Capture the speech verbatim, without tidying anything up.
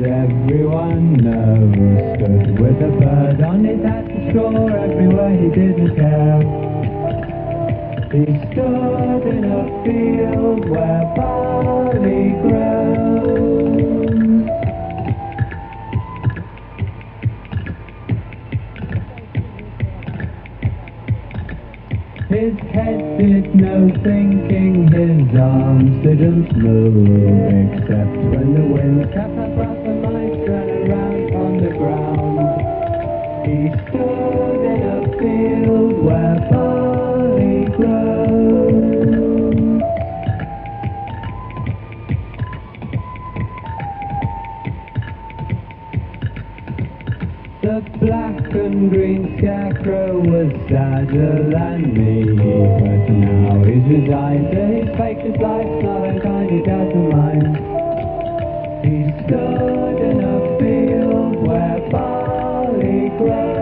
everyone knows, stood with a bird on his hat and straw everywhere he didn't care. He stood in a field where barley grows. His head did no thinking, his arms didn't move, except when the wind kept up up the mice ran around on the ground. He stood in a field where barley grows. The black and green scarecrow was sadder than me, but now he's resigned to his fate, his life's not unkind, he doesn't mind. He stood in a field where barley grows.